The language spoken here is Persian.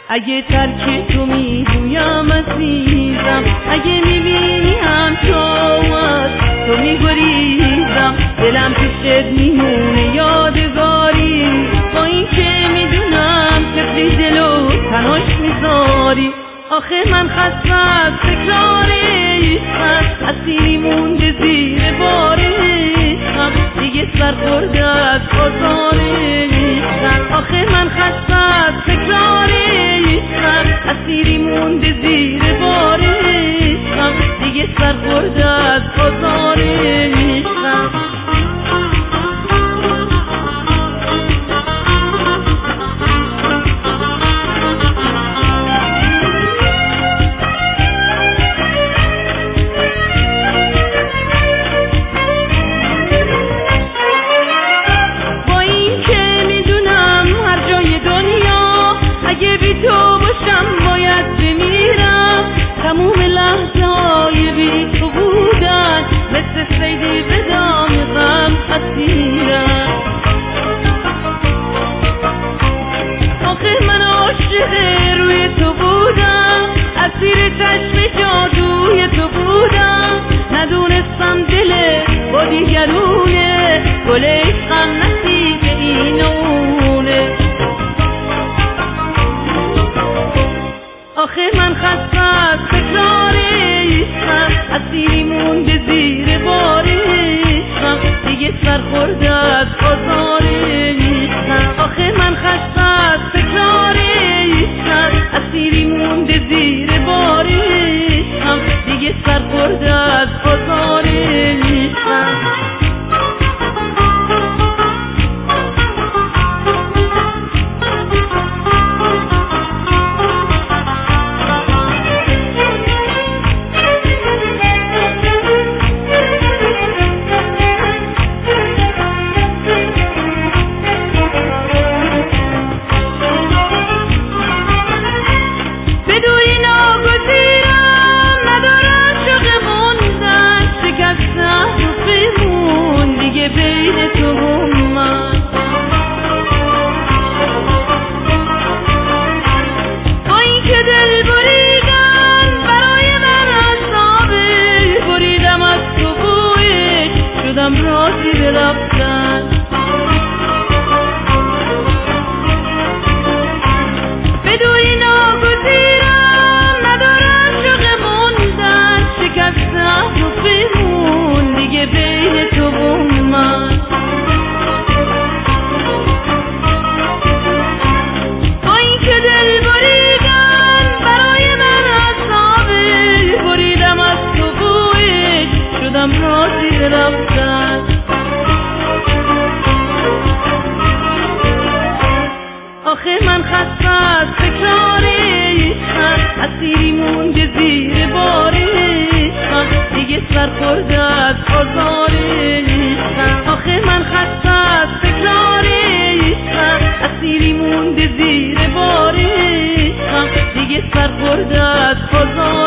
اگه ترک تو میگویم عزیزم، اگه میبینی همچومت تو میگریزم، دلم پیشت میمونه یادگاری، با این که میدونم طفلی دلو تناش میذاری. آخه من خسته از تکرار عشقم، اسیری مونده زیر بار عشقم، دیگه سر خورده از آزار عشقم. آخه من خسته از تکرار عشقم، اسیری مونده زیر بار عشقم، دیگه سر خورده از آزار عشقم. تموم لحظه های بی تو بودن مثل سیدی به دام غم اسیرم. آخه من عاشق روی تو بودم، اسیر چشم جادوی تو بودم، ندونستم دل با دیگرونه، گل عشقم نصیب اینونه. آخه من خسته از تکرار عشقم، اسیری مونده زیر بار عشقم، دیگه سر خورده از آزار عشقم. آخه من خسته از تکرار عشقم، اسیری مونده زیر بار عشقم، دیگه سر خورده از آزار عشقم. آخه من خسته از تکرار عشقم، اسیری مونده زیر بار عشقم، دیگه سر خورده از آزار عشقم. آخه من خسته از تکرار عشقم، اسیری مونده زیر بار عشقم، دیگه سر خورده از آزار